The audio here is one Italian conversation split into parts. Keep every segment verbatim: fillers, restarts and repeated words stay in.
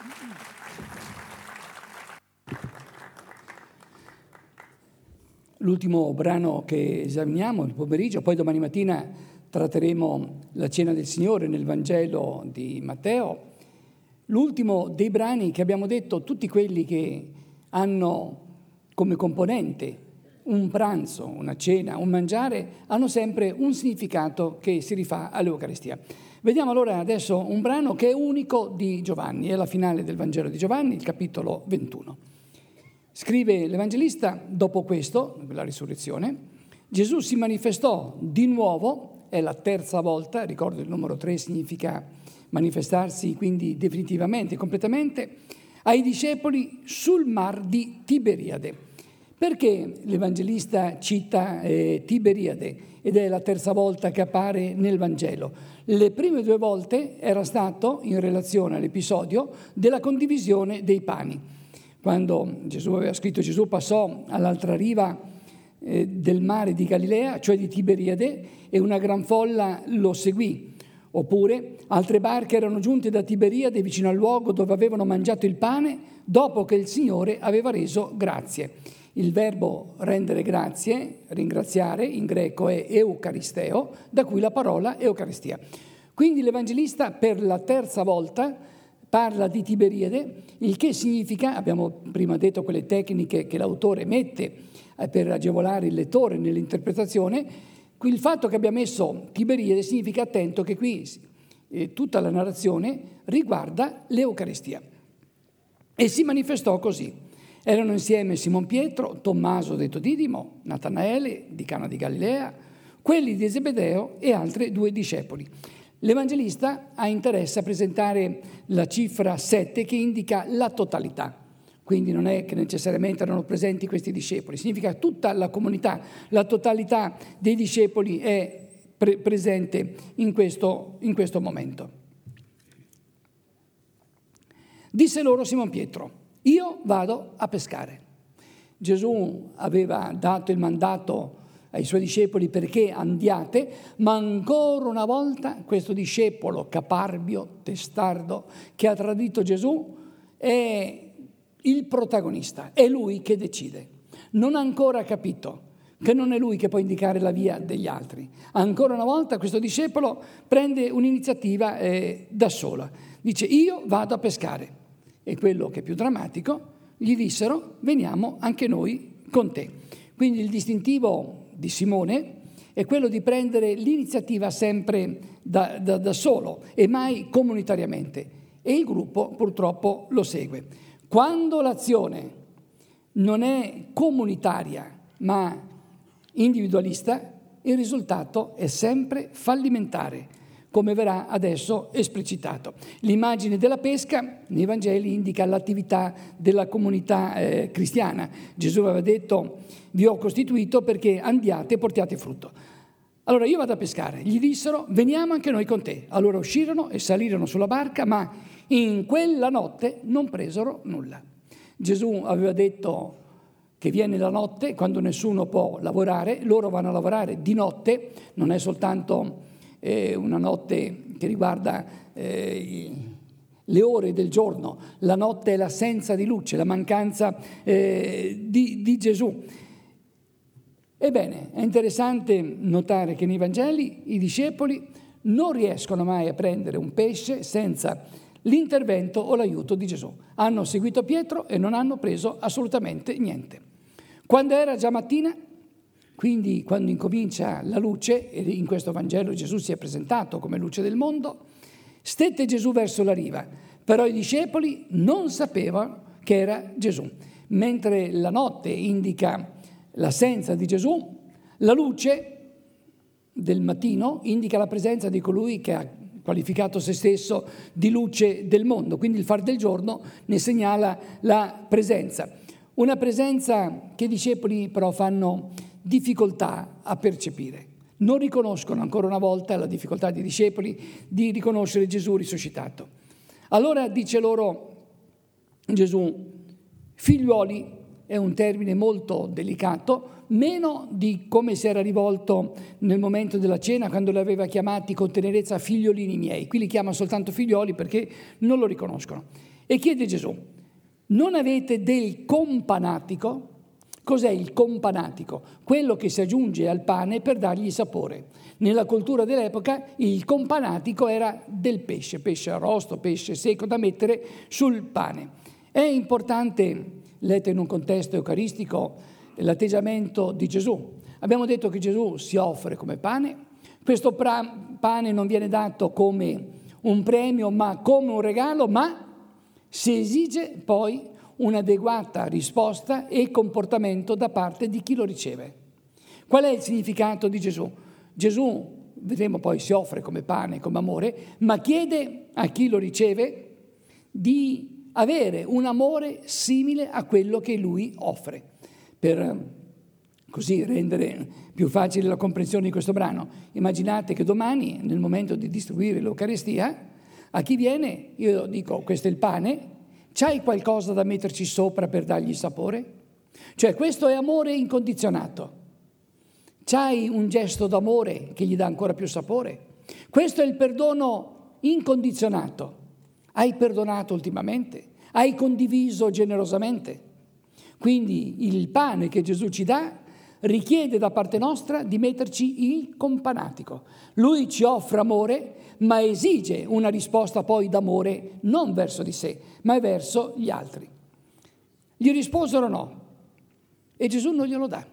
L'ultimo brano che esaminiamo il pomeriggio, poi domani mattina tratteremo la Cena del Signore nel Vangelo di Matteo. L'ultimo dei brani che abbiamo detto, tutti quelli che hanno come componente un pranzo, una cena, un mangiare, hanno sempre un significato che si rifà all'Eucaristia. Vediamo allora adesso un brano che è unico di Giovanni, è la finale del Vangelo di Giovanni, il capitolo ventuno. Scrive l'Evangelista: dopo questo, la risurrezione, Gesù si manifestò di nuovo, è la terza volta, ricordo il numero tre significa manifestarsi quindi definitivamente, completamente, ai discepoli sul mar di Tiberiade. Perché l'Evangelista cita eh, Tiberiade ed è la terza volta che appare nel Vangelo? Le prime due volte era stato in relazione all'episodio della condivisione dei pani. Quando Gesù aveva scritto, Gesù passò all'altra riva eh, del mare di Galilea, cioè di Tiberiade, e una gran folla lo seguì. Oppure altre barche erano giunte da Tiberiade vicino al luogo dove avevano mangiato il pane dopo che il Signore aveva reso grazie. Il verbo rendere grazie, ringraziare, in greco è eucaristeo, da cui la parola Eucaristia. Quindi l'Evangelista per la terza volta parla di Tiberiade, il che significa, abbiamo prima detto quelle tecniche che l'autore mette per agevolare il lettore nell'interpretazione, il fatto che abbia messo Tiberiade significa, attento, che qui eh, tutta la narrazione riguarda l'Eucaristia. E si manifestò così. Erano insieme Simon Pietro, Tommaso detto Didimo, Natanaele di Cana di Galilea, quelli di Zebedeo e altri due discepoli. L'Evangelista ha interesse a presentare la cifra sette che indica la totalità. Quindi non è che necessariamente erano presenti questi discepoli, significa tutta la comunità, la totalità dei discepoli è pre- presente in questo, in questo momento. Disse loro Simon Pietro: io vado a pescare. Gesù aveva dato il mandato ai suoi discepoli perché andiate, ma ancora una volta questo discepolo caparbio, testardo, che ha tradito Gesù, è il protagonista, è lui che decide. Non ha ancora capito che non è lui che può indicare la via degli altri. Ancora una volta questo discepolo prende un'iniziativa eh, da sola. Dice: io vado a pescare. E quello che è più drammatico, gli dissero: veniamo anche noi con te. Quindi il distintivo di Simone è quello di prendere l'iniziativa sempre da, da, da solo e mai comunitariamente. E il gruppo purtroppo lo segue. Quando l'azione non è comunitaria ma individualista, il risultato è sempre fallimentare, come verrà adesso esplicitato. L'immagine della pesca nei Vangeli indica l'attività della comunità eh, cristiana. Gesù aveva detto: vi ho costituito perché andiate e portiate frutto. Allora io vado a pescare. Gli dissero: veniamo anche noi con te. Allora uscirono e salirono sulla barca, ma in quella notte non presero nulla. Gesù aveva detto che viene la notte, quando nessuno può lavorare, loro vanno a lavorare di notte, non è soltanto eh, una notte che riguarda eh, le ore del giorno, la notte è l'assenza di luce, la mancanza eh, di, di Gesù. Ebbene, è interessante notare che nei Vangeli i discepoli non riescono mai a prendere un pesce senza l'intervento o l'aiuto di Gesù. Hanno seguito Pietro e non hanno preso assolutamente niente. Quando era già mattina, quindi quando incomincia la luce, e in questo Vangelo Gesù si è presentato come luce del mondo, stette Gesù verso la riva, però i discepoli non sapevano che era Gesù. Mentre la notte indica l'assenza di Gesù, la luce del mattino indica la presenza di colui che ha qualificato se stesso di luce del mondo, quindi il far del giorno ne segnala la presenza. Una presenza che i discepoli però fanno difficoltà a percepire. Non riconoscono ancora una volta la difficoltà dei discepoli di riconoscere Gesù risuscitato. Allora dice loro Gesù: figliuoli, è un termine molto delicato, meno di come si era rivolto nel momento della cena, quando li aveva chiamati con tenerezza figliolini miei. Qui li chiama soltanto figlioli perché non lo riconoscono. E chiede Gesù: non avete del companatico? Cos'è il companatico? Quello che si aggiunge al pane per dargli sapore. Nella cultura dell'epoca il companatico era del pesce, pesce arrosto, pesce secco da mettere sul pane. È importante, letto in un contesto eucaristico, l'atteggiamento di Gesù. Abbiamo detto che Gesù si offre come pane. Questo pra- pane non viene dato come un premio, ma come un regalo, ma si esige poi un'adeguata risposta e comportamento da parte di chi lo riceve. Qual è il significato di Gesù? Gesù, vedremo poi, si offre come pane, come amore, ma chiede a chi lo riceve di avere un amore simile a quello che lui offre. Per così rendere più facile la comprensione di questo brano, immaginate che domani, nel momento di distribuire l'Eucaristia, a chi viene, io dico: questo è il pane, c'hai qualcosa da metterci sopra per dargli sapore? Cioè, questo è amore incondizionato. C'hai un gesto d'amore che gli dà ancora più sapore? Questo è il perdono incondizionato. Hai perdonato ultimamente? Hai condiviso generosamente? Quindi il pane che Gesù ci dà richiede da parte nostra di metterci il companatico. Lui ci offre amore, ma esige una risposta poi d'amore non verso di sé, ma verso gli altri. Gli risposero no, e Gesù non glielo dà.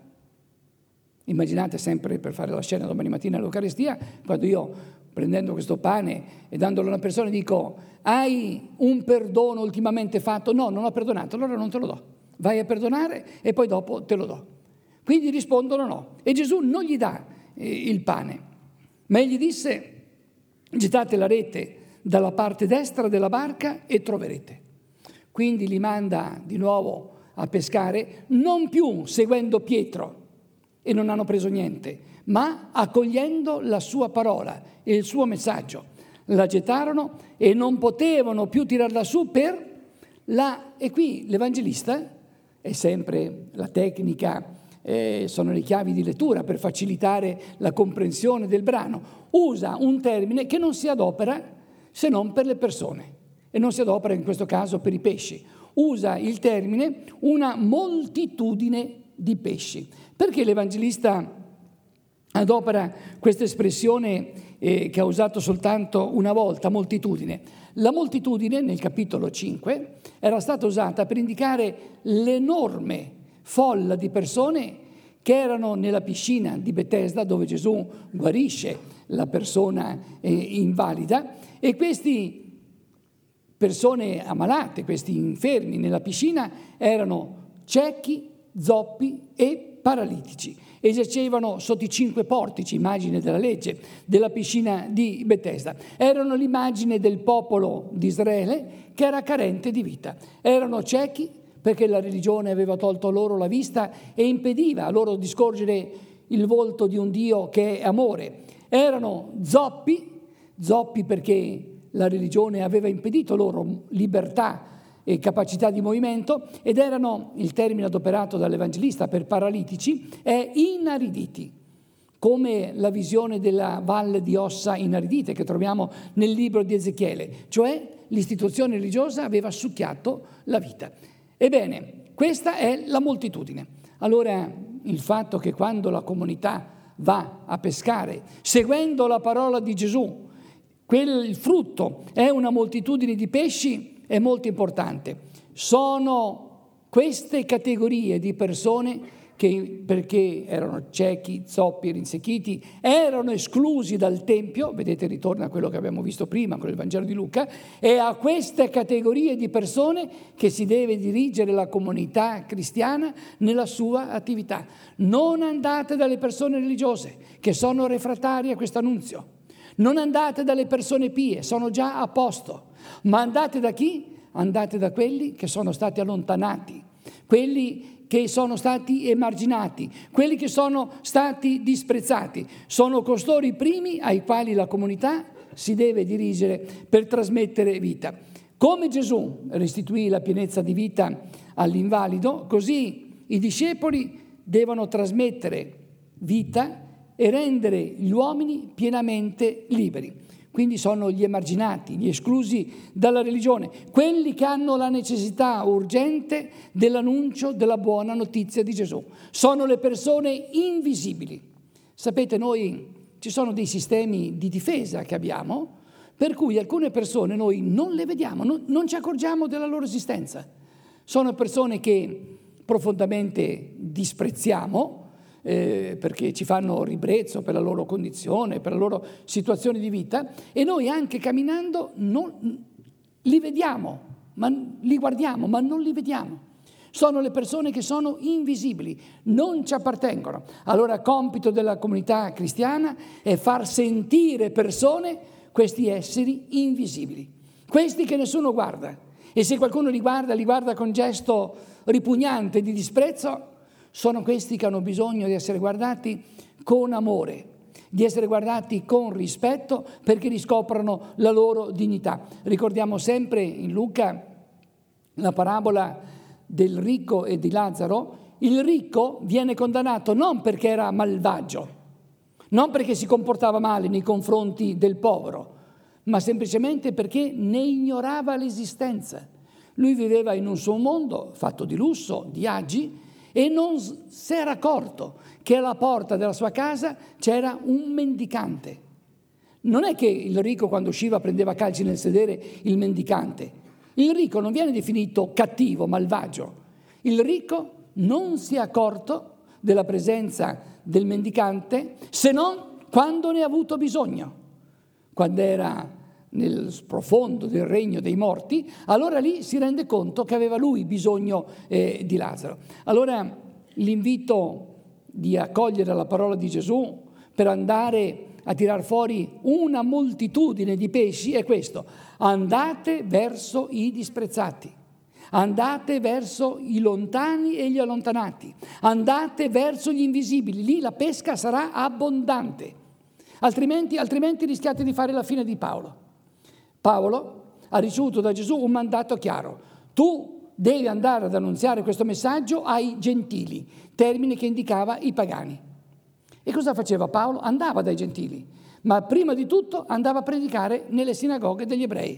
Immaginate sempre, per fare la scena domani mattina all'Eucaristia, quando io, prendendo questo pane e dandolo a una persona, dico: hai un perdono ultimamente fatto? No, non ho perdonato, allora non te lo do. Vai a perdonare e poi dopo te lo do. Quindi rispondono no. E Gesù non gli dà eh, il pane, ma egli disse: gettate la rete dalla parte destra della barca e troverete. Quindi li manda di nuovo a pescare, non più seguendo Pietro, e non hanno preso niente, ma accogliendo la sua parola e il suo messaggio. La gettarono e non potevano più tirarla su per la... E qui l'Evangelista è sempre la tecnica, eh, sono le chiavi di lettura per facilitare la comprensione del brano. Usa un termine che non si adopera se non per le persone, e non si adopera in questo caso per i pesci. Usa il termine una moltitudine di pesci. Perché l'Evangelista adopera questa espressione eh, che ha usato soltanto una volta, moltitudine? La moltitudine, nel capitolo cinque, era stata usata per indicare l'enorme folla di persone che erano nella piscina di Betesda, dove Gesù guarisce la persona eh, invalida, e queste persone ammalate, questi infermi nella piscina, erano ciechi, zoppi e paralitici, e giacevano sotto i cinque portici, immagine della legge, della piscina di Betesda. Erano l'immagine del popolo di Israele che era carente di vita. Erano ciechi perché la religione aveva tolto loro la vista e impediva loro di scorgere il volto di un Dio che è amore. Erano zoppi, zoppi perché la religione aveva impedito loro libertà e capacità di movimento, ed erano, il termine adoperato dall'Evangelista per paralitici, è inariditi, come la visione della valle di ossa inaridite che troviamo nel libro di Ezechiele, cioè l'istituzione religiosa aveva succhiato la vita. Ebbene, questa è la moltitudine. Allora, il fatto che quando la comunità va a pescare, seguendo la parola di Gesù, quel, il frutto è una moltitudine di pesci, è molto importante. Sono queste categorie di persone che, perché erano ciechi, zoppi, rinsecchiti, erano esclusi dal Tempio, vedete, ritorna a quello che abbiamo visto prima con il Vangelo di Luca, è a queste categorie di persone che si deve dirigere la comunità cristiana nella sua attività. Non andate dalle persone religiose che sono refrattarie a questo annunzio, non andate dalle persone pie, sono già a posto. Ma andate da chi? Andate da quelli che sono stati allontanati, quelli che sono stati emarginati, quelli che sono stati disprezzati. Sono costoro i primi ai quali la comunità si deve dirigere per trasmettere vita. Come Gesù restituì la pienezza di vita all'invalido, così i discepoli devono trasmettere vita e rendere gli uomini pienamente liberi. Quindi sono gli emarginati, gli esclusi dalla religione, quelli che hanno la necessità urgente dell'annuncio della buona notizia di Gesù. Sono le persone invisibili. Sapete, noi ci sono dei sistemi di difesa che abbiamo, per cui alcune persone noi non le vediamo, non, non ci accorgiamo della loro esistenza. Sono persone che profondamente disprezziamo, Eh, perché ci fanno ribrezzo per la loro condizione, per la loro situazione di vita, e noi anche camminando non, li vediamo, ma, li guardiamo, ma non li vediamo. Sono le persone che sono invisibili, non ci appartengono. Allora il compito della comunità cristiana è far sentire persone questi esseri invisibili, questi che nessuno guarda. E se qualcuno li guarda, li guarda con gesto ripugnante di disprezzo, sono questi che hanno bisogno di essere guardati con amore, di essere guardati con rispetto, perché riscoprano la loro dignità. Ricordiamo sempre in Luca la parabola del ricco e di Lazzaro. Il ricco viene condannato non perché era malvagio, non perché si comportava male nei confronti del povero, ma semplicemente perché ne ignorava l'esistenza. Lui viveva in un suo mondo fatto di lusso, di agi, e non si era accorto che alla porta della sua casa c'era un mendicante. Non è che il ricco quando usciva prendeva calci nel sedere il mendicante. Il ricco non viene definito cattivo, malvagio. Il ricco non si è accorto della presenza del mendicante se non quando ne ha avuto bisogno. Quando era nel profondo del regno dei morti, allora lì si rende conto che aveva lui bisogno eh, di Lazzaro. Allora l'invito di accogliere la parola di Gesù per andare a tirar fuori una moltitudine di pesci è questo: andate verso i disprezzati, andate verso i lontani e gli allontanati, andate verso gli invisibili, lì la pesca sarà abbondante, altrimenti, altrimenti rischiate di fare la fine di Paolo. Paolo ha ricevuto da Gesù un mandato chiaro: tu devi andare ad annunziare questo messaggio ai gentili, termine che indicava i pagani. E cosa faceva Paolo? Andava dai gentili, ma prima di tutto andava a predicare nelle sinagoghe degli ebrei.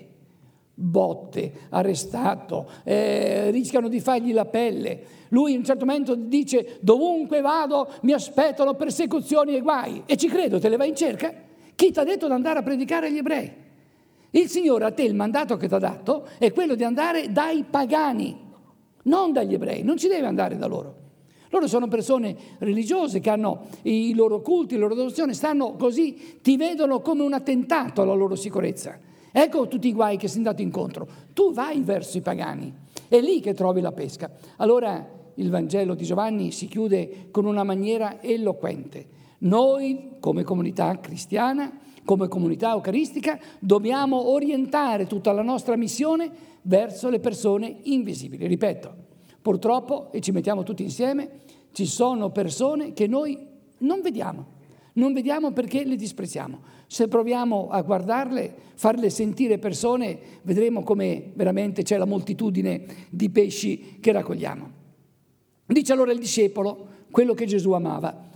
Botte, arrestato, eh, rischiano di fargli la pelle. Lui in un certo momento dice: dovunque vado mi aspettano persecuzioni e guai. E ci credo, te le vai in cerca? Chi ti ha detto di andare a predicare agli ebrei? Il Signore a te il mandato che ti ha dato è quello di andare dai pagani, non dagli ebrei, non ci deve andare da loro. Loro sono persone religiose che hanno i loro culti, le loro devozioni, stanno così, ti vedono come un attentato alla loro sicurezza. Ecco tutti i guai che sei andato incontro. Tu vai verso i pagani, è lì che trovi la pesca. Allora il Vangelo di Giovanni si chiude con una maniera eloquente. Noi, come comunità cristiana, come comunità eucaristica, dobbiamo orientare tutta la nostra missione verso le persone invisibili. Ripeto, purtroppo, e ci mettiamo tutti insieme, ci sono persone che noi non vediamo. Non vediamo perché le disprezziamo. Se proviamo a guardarle, farle sentire persone, vedremo come veramente c'è la moltitudine di pesci che raccogliamo. Dice allora il discepolo quello che Gesù amava.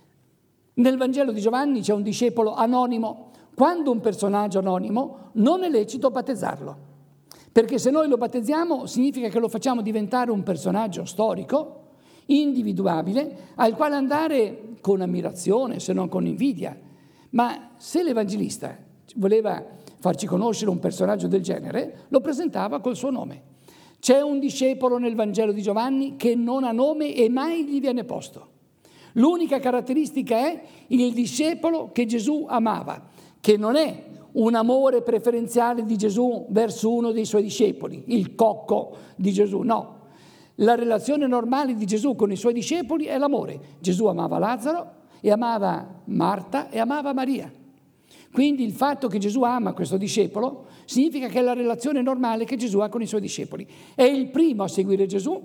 Nel Vangelo di Giovanni c'è un discepolo anonimo. Quando un personaggio anonimo non è lecito battezzarlo, perché se noi lo battezziamo significa che lo facciamo diventare un personaggio storico, individuabile, al quale andare con ammirazione, se non con invidia. Ma se l'Evangelista voleva farci conoscere un personaggio del genere, lo presentava col suo nome. C'è un discepolo nel Vangelo di Giovanni che non ha nome e mai gli viene posto. L'unica caratteristica è il discepolo che Gesù amava, che non è un amore preferenziale di Gesù verso uno dei suoi discepoli, il cocco di Gesù, no. La relazione normale di Gesù con i suoi discepoli è l'amore. Gesù amava Lazzaro e amava Marta e amava Maria. Quindi il fatto che Gesù ama questo discepolo significa che è la relazione normale che Gesù ha con i suoi discepoli. È il primo a seguire Gesù,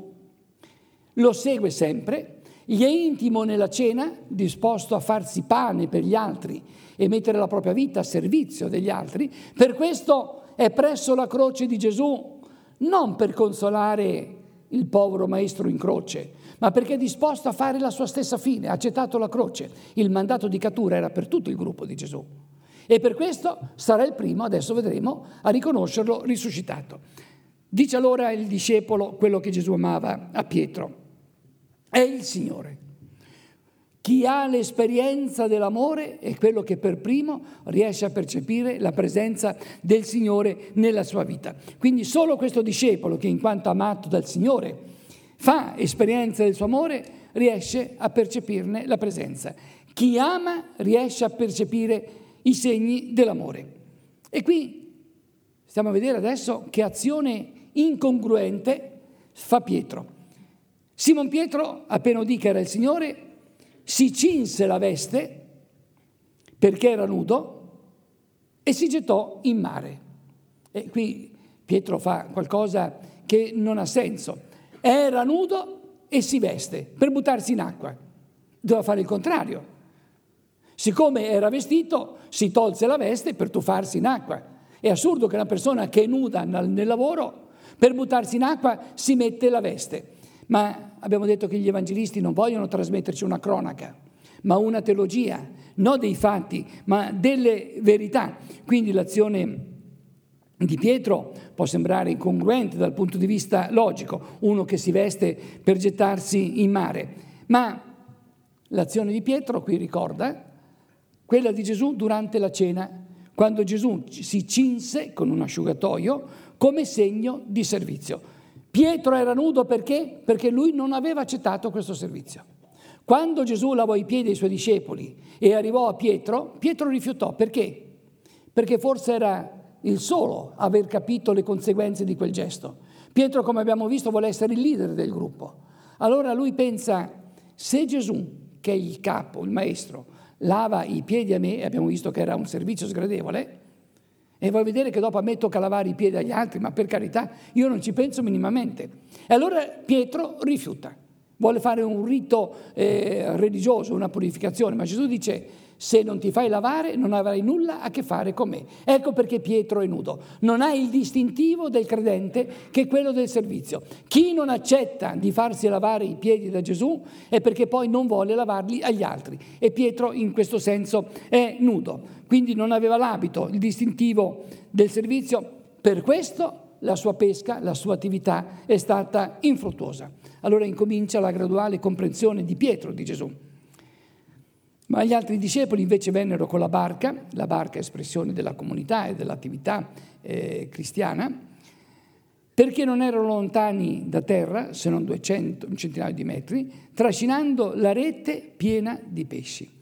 lo segue sempre, gli è intimo nella cena, disposto a farsi pane per gli altri e mettere la propria vita a servizio degli altri. Per questo è presso la croce di Gesù, non per consolare il povero maestro in croce, ma perché è disposto a fare la sua stessa fine, ha accettato la croce. Il mandato di cattura era per tutto il gruppo di Gesù. E per questo sarà il primo, adesso vedremo, a riconoscerlo risuscitato. Dice allora il discepolo quello che Gesù amava a Pietro: è il Signore. Chi ha l'esperienza dell'amore è quello che per primo riesce a percepire la presenza del Signore nella sua vita. Quindi solo questo discepolo, che in quanto amato dal Signore fa esperienza del suo amore, riesce a percepirne la presenza. Chi ama riesce a percepire i segni dell'amore. E qui stiamo a vedere adesso che azione incongruente fa Pietro. Simon Pietro, appena udì che era il Signore, si cinse la veste perché era nudo e si gettò in mare. E qui Pietro fa qualcosa che non ha senso. Era nudo e si veste per buttarsi in acqua. Doveva fare il contrario. Siccome era vestito, si tolse la veste per tuffarsi in acqua. È assurdo che una persona che è nuda nel lavoro, per buttarsi in acqua, si mette la veste. Ma abbiamo detto che gli evangelisti non vogliono trasmetterci una cronaca, ma una teologia, non dei fatti, ma delle verità. Quindi l'azione di Pietro può sembrare incongruente dal punto di vista logico, uno che si veste per gettarsi in mare. Ma l'azione di Pietro qui ricorda quella di Gesù durante la cena, quando Gesù si cinse con un asciugatoio come segno di servizio. Pietro era nudo perché? Perché lui non aveva accettato questo servizio. Quando Gesù lavò i piedi ai suoi discepoli e arrivò a Pietro, Pietro rifiutò. Perché? Perché forse era il solo a aver capito le conseguenze di quel gesto. Pietro, come abbiamo visto, vuole essere il leader del gruppo. Allora lui pensa: se Gesù, che è il capo, il maestro, lava i piedi a me, e abbiamo visto che era un servizio sgradevole, e vuoi vedere che dopo a me tocca lavare i piedi agli altri, ma per carità, io non ci penso minimamente. E allora Pietro rifiuta, vuole fare un rito eh, religioso, una purificazione, ma Gesù dice: se non ti fai lavare non avrai nulla a che fare con me. Ecco perché Pietro è nudo. Non ha il distintivo del credente, che è quello del servizio. Chi non accetta di farsi lavare i piedi da Gesù è perché poi non vuole lavarli agli altri. E Pietro in questo senso è nudo. Quindi non aveva l'abito, il distintivo del servizio. Per questo la sua pesca, la sua attività è stata infruttuosa. Allora incomincia la graduale comprensione di Pietro di Gesù. Ma gli altri discepoli invece vennero con la barca, la barca è espressione della comunità e dell'attività eh, cristiana, perché non erano lontani da terra, se non duecento, un centinaio di metri, trascinando la rete piena di pesci.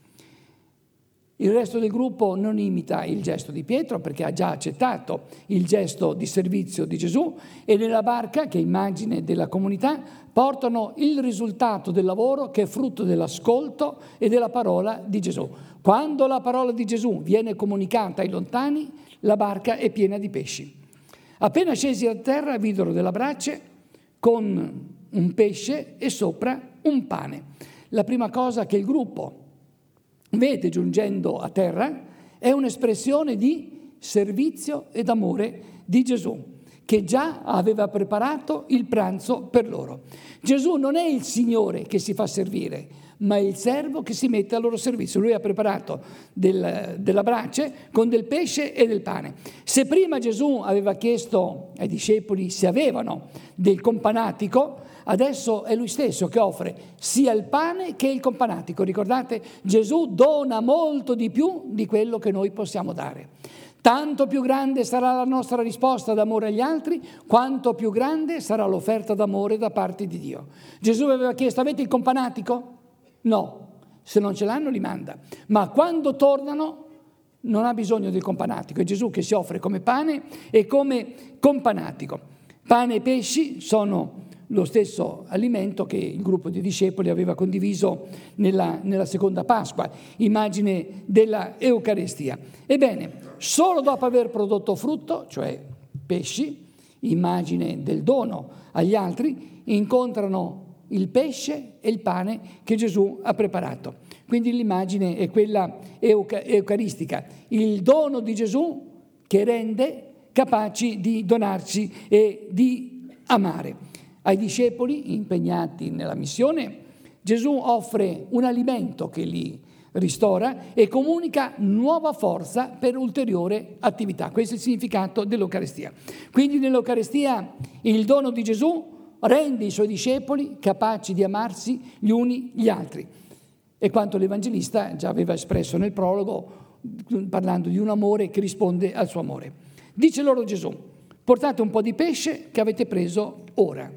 Il resto del gruppo non imita il gesto di Pietro perché ha già accettato il gesto di servizio di Gesù, e nella barca, che è immagine della comunità, portano il risultato del lavoro che è frutto dell'ascolto e della parola di Gesù. Quando la parola di Gesù viene comunicata ai lontani, la barca è piena di pesci. Appena scesi a terra videro della brace con un pesce e sopra un pane. La prima cosa che il gruppo vede giungendo a terra è un'espressione di servizio ed amore di Gesù, che già aveva preparato il pranzo per loro. Gesù non è il Signore che si fa servire, ma è il servo che si mette al loro servizio. Lui ha preparato del, della brace con del pesce e del pane. Se prima Gesù aveva chiesto ai discepoli se avevano del companatico, adesso è lui stesso che offre sia il pane che il companatico. Ricordate, Gesù dona molto di più di quello che noi possiamo dare. Tanto più grande sarà la nostra risposta d'amore agli altri, quanto più grande sarà l'offerta d'amore da parte di Dio. Gesù aveva chiesto: avete il companatico? No, se non ce l'hanno li manda. Ma quando tornano non ha bisogno del companatico. È Gesù che si offre come pane e come companatico. Pane e pesci sono lo stesso alimento che il gruppo di discepoli aveva condiviso nella, nella seconda Pasqua, immagine della Eucaristia. Ebbene, solo dopo aver prodotto frutto, cioè pesci, immagine del dono agli altri, incontrano il pesce e il pane che Gesù ha preparato. Quindi l'immagine è quella euca- eucaristica, il dono di Gesù che rende capaci di donarci e di amare. Ai discepoli impegnati nella missione, Gesù offre un alimento che li ristora e comunica nuova forza per ulteriore attività. Questo è il significato dell'Eucaristia. Quindi nell'Eucaristia il dono di Gesù rende i suoi discepoli capaci di amarsi gli uni gli altri. E quanto l'Evangelista già aveva espresso nel prologo, parlando di un amore che risponde al suo amore. Dice loro Gesù: portate un po' di pesce che avete preso ora.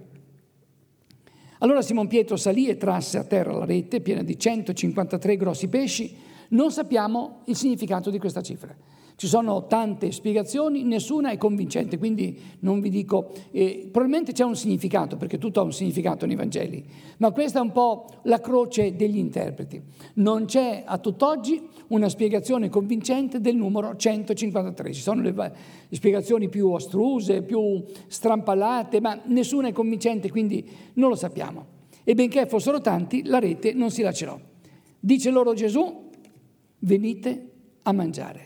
Allora Simon Pietro salì e trasse a terra la rete piena di centocinquantatré grossi pesci. Non sappiamo il significato di questa cifra. Ci sono tante spiegazioni, nessuna è convincente, quindi non vi dico, eh, probabilmente c'è un significato, perché tutto ha un significato nei Vangeli, ma questa è un po' la croce degli interpreti. Non c'è a tutt'oggi una spiegazione convincente del numero centocinquantatré. Ci sono le, le spiegazioni più astruse, più strampalate, ma nessuna è convincente, quindi non lo sappiamo. E benché fossero tanti, la rete non si lacerò. Dice loro Gesù: venite a mangiare.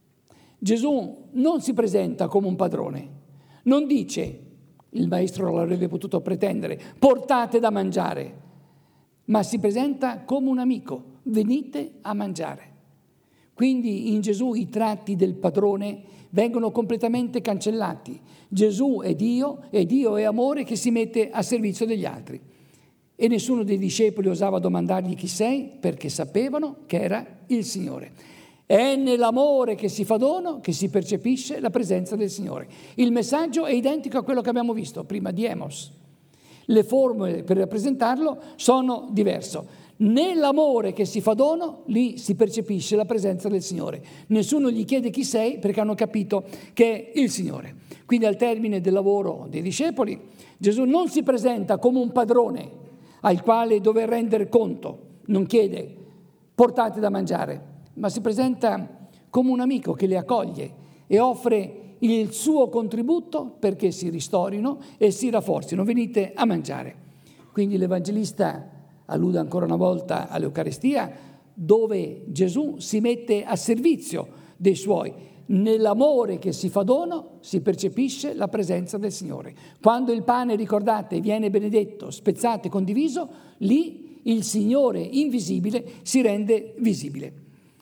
Gesù non si presenta come un padrone, non dice, il maestro l'avrebbe potuto pretendere, portate da mangiare, ma si presenta come un amico: venite a mangiare. Quindi in Gesù i tratti del padrone vengono completamente cancellati. Gesù è Dio e Dio è amore che si mette a servizio degli altri. E nessuno dei discepoli osava domandargli chi sei, perché sapevano che era il Signore. È nell'amore che si fa dono che si percepisce la presenza del Signore. Il messaggio è identico a quello che abbiamo visto prima di Emos. Le formule per rappresentarlo sono diverse. Nell'amore che si fa dono, lì si percepisce la presenza del Signore. Nessuno gli chiede chi sei, perché hanno capito che è il Signore. Quindi al termine del lavoro dei discepoli, Gesù non si presenta come un padrone al quale dover rendere conto. Non chiede: portate da mangiare, ma si presenta come un amico che le accoglie e offre il suo contributo perché si ristorino e si rafforzino. Venite a mangiare. Quindi l'Evangelista allude ancora una volta all'Eucaristia, dove Gesù si mette a servizio dei suoi. Nell'amore che si fa dono si percepisce la presenza del Signore. Quando il pane, ricordate, viene benedetto, spezzato e condiviso, lì il Signore invisibile si rende visibile.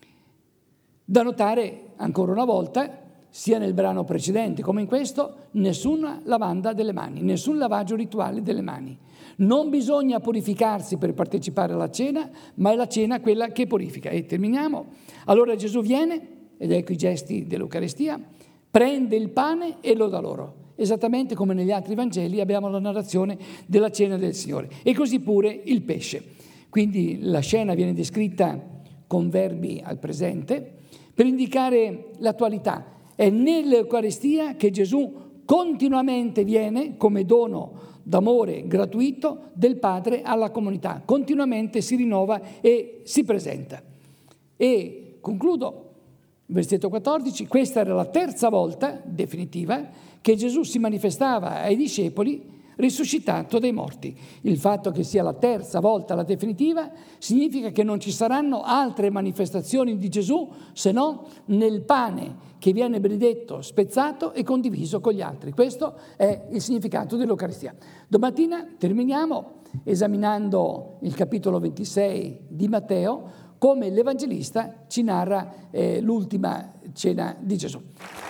Da notare ancora una volta, sia nel brano precedente come in questo, nessuna lavanda delle mani, nessun lavaggio rituale delle mani. Non bisogna purificarsi per partecipare alla cena, ma è la cena quella che purifica. E terminiamo. Allora Gesù viene, ed ecco i gesti dell'Eucaristia, prende il pane e lo dà loro. Esattamente come negli altri Vangeli abbiamo la narrazione della cena del Signore. E così pure il pesce. Quindi la scena viene descritta con verbi al presente, per indicare l'attualità. È nell'Eucaristia che Gesù continuamente viene come dono d'amore gratuito del Padre alla comunità. Continuamente si rinnova e si presenta. E concludo, versetto quattordici, questa era la terza volta definitiva che Gesù si manifestava ai discepoli risuscitato dai morti. Il fatto che sia la terza volta la definitiva significa che non ci saranno altre manifestazioni di Gesù se no nel pane che viene benedetto, spezzato e condiviso con gli altri. Questo è il significato dell'Eucaristia. Domattina terminiamo esaminando il capitolo ventisei di Matteo, come l'Evangelista ci narra eh, l'ultima cena di Gesù.